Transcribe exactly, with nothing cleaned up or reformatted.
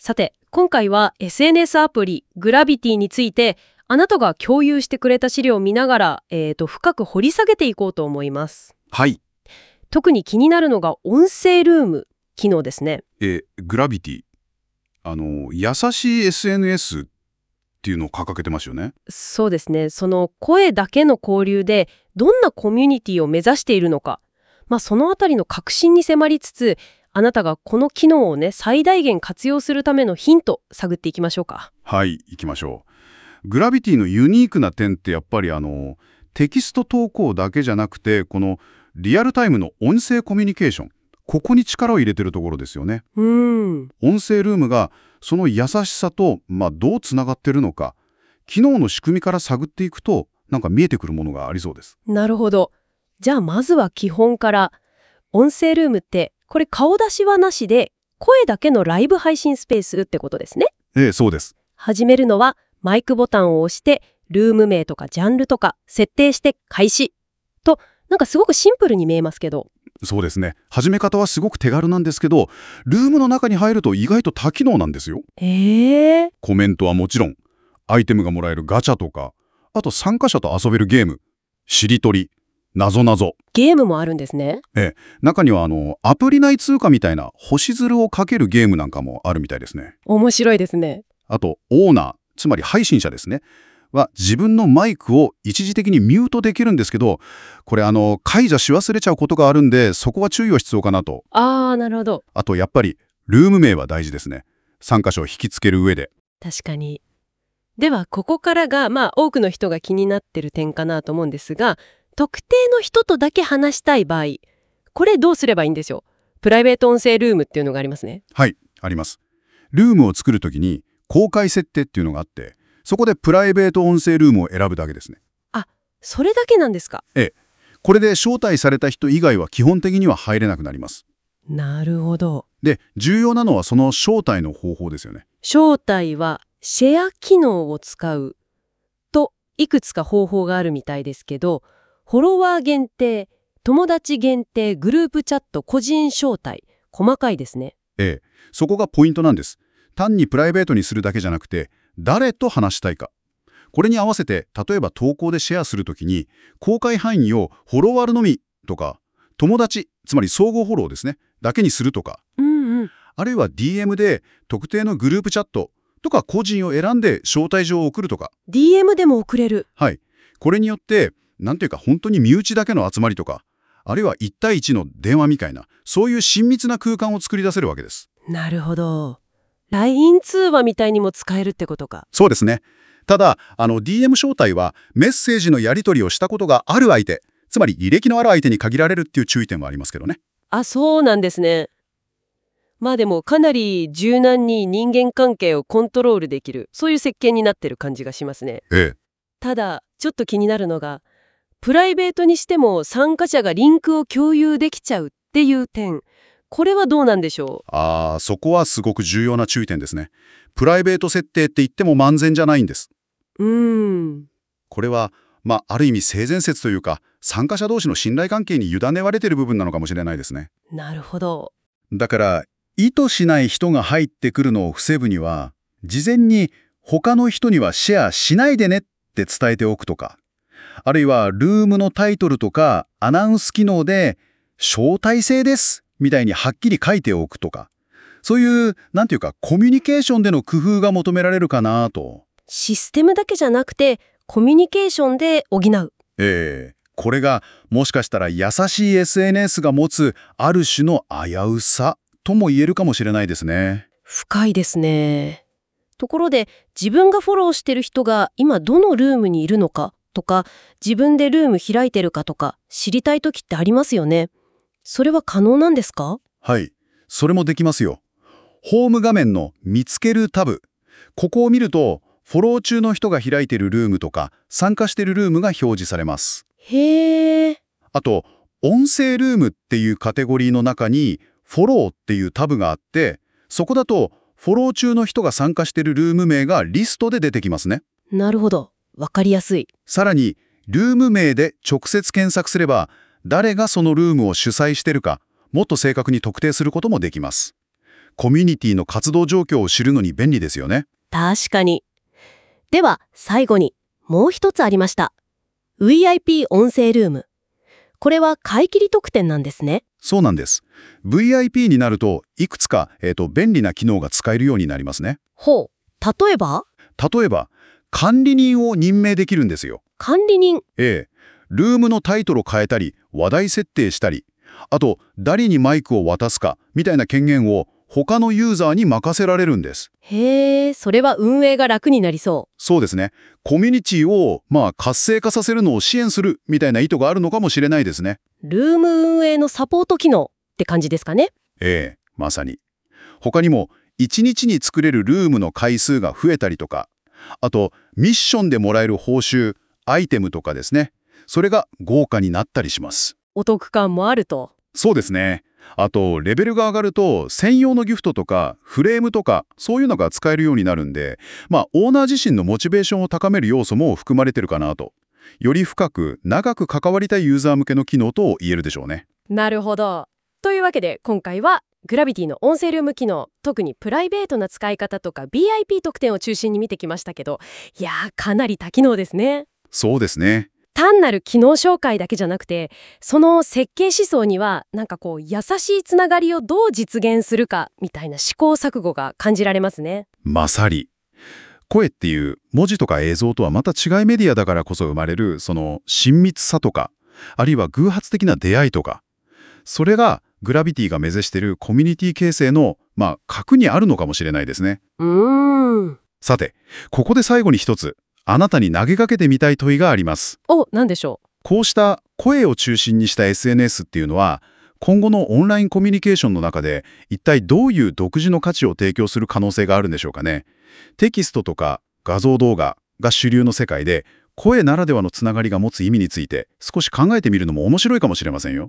さて、今回は エスエヌエス アプリグラビティについてあなたが共有してくれた資料を見ながら、えーと、深く掘り下げていこうと思います。 はい。 特に気になるのが音声ルーム機能ですね。 え、グラビティ。あの、優しい エスエヌエス っていうのを掲げてますよね。 そうですね。その声だけの交流でどんなコミュニティを目指しているのか、まあ、そのあたりの核心に迫りつつ、あなたがこの機能をね、最大限活用するためのヒント探っていきましょうか。 はい、行きましょう。グラビティのユニークな点ってやっぱりあのテキスト投稿だけじゃなくて、このリアルタイムの音声コミュニケーション、ここに力を入れてるところですよね。 うーん。 音声ルームがその優しさと、まあ、どうつながってるのか、機能の仕組みから探っていくとなんか見えてくるものがありそうです。 なるほど。じゃあまずは基本から。音声ルームってこれ顔出しはなしで声だけのライブ配信スペースってことですね。 ええ、そうです。 始めるのはマイクボタンを押してルーム名とかジャンルとか設定して開始と、なんかすごくシンプルに見えますけど。 そうですね。始め方はすごく手軽なんですけど、ルームの中に入ると意外と多機能なんですよ。 えー、 コメントはもちろん、アイテムがもらえるガチャとか、あと参加者と遊べるゲーム、しりとり、なぞなぞ。 ゲームもあるんですね。 ええ、中にはあのアプリ内通貨みたいな星鶴をかけるゲームなんかもあるみたいですね。 面白いですね。 あとオーナー、つまり配信者ですね、は自分のマイクを一時的にミュートできるんですけど、これあの解除し忘れちゃうことがあるんで、そこは注意が必要かなと。 あー、なるほど。 あとやっぱりルーム名は大事ですね。参加者を引きつける上で。 確かに。ではここからがまあ多くの人が気になってる点かなと思うんですが、特定の人とだけ話したい場合、これどうすればいいんでしょう。プライベート音声ルームっていうのがありますね。 はい、あります。ルームを作るときに公開設定っていうのがあって、そこでプライベート音声ルームを選ぶだけですね。 あ、それだけなんですか。 ええ。これで招待された人以外は基本的には入れなくなります。 なるほど。 で、重要なのはその招待の方法ですよね。 招待はシェア機能を使うといくつか方法があるみたいですけど、フォロワー限定、友達限定、グループチャット、個人招待、細かいですね。 ええ。そこがポイントなんです。単にプライベートにするだけじゃなくて、誰と話したいか。これに合わせて、例えば投稿でシェアするときに、公開範囲をフォロワーのみとか、友達、つまり相互フォローですね、だけにするとか、 うんうん。 あるいは ディーエム で特定のグループチャットとか個人を選んで招待状を送るとか。 ディーエム でも送れる。 はい。これによって、なんていうか本当に身内だけの集まりとか、あるいはいち対いちの電話みたいな、そういう親密な空間を作り出せるわけです。 なるほど。ライン 通話みたいにも使えるってことか。 そうですね。ただ、あの ディーエム 招待はメッセージのやり取りをしたことがある相手、つまり履歴のある相手に限られるっていう注意点はありますけどね。 あ、そうなんですね。まあでもかなり柔軟に人間関係をコントロールできる、そういう設計になってる感じがしますね。 ええ。 ただ、ちょっと気になるのが、プライベートにしても参加者がリンクを共有できちゃうっていう点。これはどうなんでしょう。 ああ、そこはすごく重要な注意点ですね。プライベート設定って言っても万全じゃないんです。 うーん。 これは、まあ、ある意味性善説というか、参加者同士の信頼関係に委ねられている部分なのかもしれないですね。 なるほど。 だから、意図しない人が入ってくるのを防ぐには、事前に他の人にはシェアしないでねって伝えておくとか、あるいはルームのタイトルとかアナウンス機能で、招待制ですみたいにはっきり書いておくとか、そういう、なんていうか、コミュニケーションでの工夫が求められるかなと。 システムだけじゃなくて、コミュニケーションで補う。 ええ、これがもしかしたら優しい エスエヌエス が持つある種の危うさとも言えるかもしれないですね。 深いですね。ところで、自分がフォローしてる人が今どのルームにいるのかとか、自分でルーム開いてるかとか知りたい時ってありますよね。それは可能なんですか？ はい、それもできますよ。ホーム画面の見つけるタブ。ここを見ると、フォロー中の人が開いているルームとか、参加しているルームが表示されます。 へー。 あと、音声ルームっていうカテゴリーの中に、フォローっていうタブがあって、そこだと、フォロー中の人が参加しているルーム名がリストで出てきますね。 なるほど。わかりやすい。 さらに、ルーム名で直接検索すれば、誰がそのルームを主催しているか、もっと正確に特定することもできます。 コミュニティの活動状況を知るのに便利ですよね。 確かに。では最後にもう一つありました。ブイアイピー 音声ルーム。これは買い切り特典なんですね。 そうなんです。ブイアイピー になるといくつか、えーと、便利な機能が使えるようになりますね。 ほう。例えば例えば管理人を任命できるんですよ。 管理人。 ええ。ルームのタイトルを変えたり話題設定したり、あと誰にマイクを渡すかみたいな権限を他のユーザーに任せられるんです。 へえ、それは運営が楽になりそう。 そうですね。コミュニティをまあ活性化させるのを支援するみたいな意図があるのかもしれないですね。 ルーム運営のサポート機能って感じですかね。 ええ、まさに。他にもいちにちに作れるルームの回数が増えたりとか、あとミッションでもらえる報酬、アイテムとかですね。それが豪華になったりします。 お得感もあると。 そうですね。あとレベルが上がると専用のギフトとかフレームとかそういうのが使えるようになるんで、まあオーナー自身のモチベーションを高める要素も含まれてるかなと。より深く長く関わりたいユーザー向けの機能と言えるでしょうね。 なるほど。というわけで今回はグラビティの音声ルーム機能、特にプライベートな使い方とか ブイアイピー 特典を中心に見てきましたけど、いやーかなり多機能ですね。 そうですね。 単なる機能紹介だけじゃなくて、その設計思想にはなんかこう優しいつながりをどう実現するかみたいな試行錯誤が感じられますね。 まさに。声っていう文字とか映像とはまた違いメディアだからこそ生まれるその親密さとか、あるいは偶発的な出会いとか、それがグラビティが目指しているコミュニティ形成のまあ核にあるのかもしれないですね。 うーん。 さて、ここで最後に一つ、あなたに投げかけてみたい問いがあります。 お、なんでしょう。 こうした声を中心にした エスエヌエス っていうのは、今後のオンラインコミュニケーションの中で一体どういう独自の価値を提供する可能性があるんでしょうかね。テキストとか画像動画が主流の世界で、声ならではのつながりが持つ意味について少し考えてみるのも面白いかもしれませんよ。